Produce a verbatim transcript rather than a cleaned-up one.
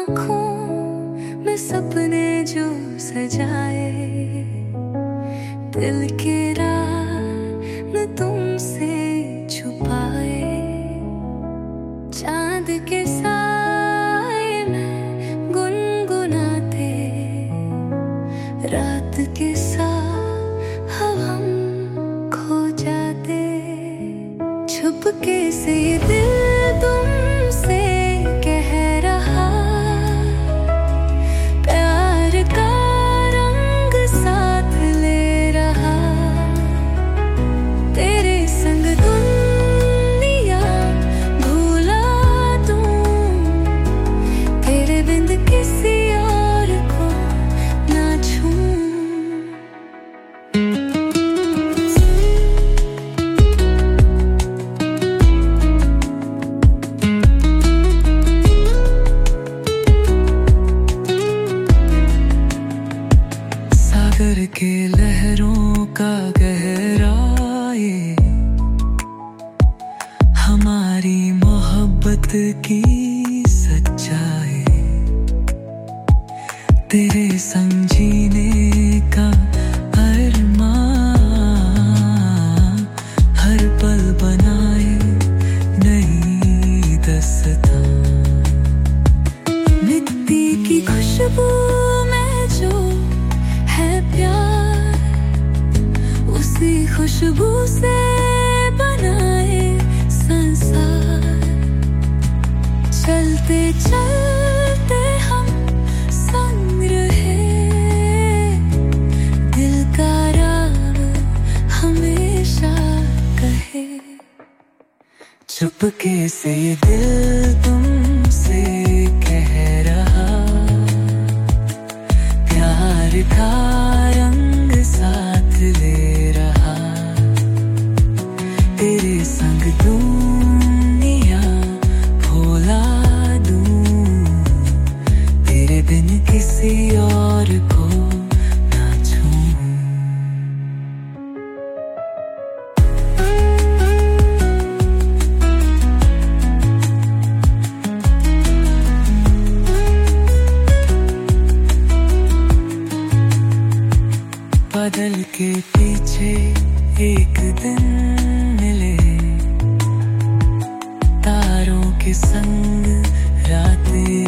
आँखों में सपने जो सजाए, दिल के राज न तुमसे छुपाए। चांद के साए में गुनगुनाते, रात के साथ हम खो जाते। छुपके से ये दिल तुमसे कह रहा, प्यार का रंग साथ ले रहा। तेरे संग दुनिया भुला दूं, तेरे बिन किसी और को ना छूं। सागर के लहरों का गहराए, हमारी मोहब्बत की सच्चाई। तेरे संग जीने का अरमान, हर पल बनाए नई दास्तां। मिट्टी की खुशबू में जो है प्यार, उसी खुशबू से बनाए संसार। चलते चलते हम संग रहे, दिल का राग हमेशा कहे। चुपके से ये दिल तुमसे कह रहा, प्यार का रंग साथ ले रहा। तेरे संग दुनिया भुला दूं, तेरे बिन किसी और को ना छूं। बादल के पीछे एक दिन मिले, तारों के संग रातें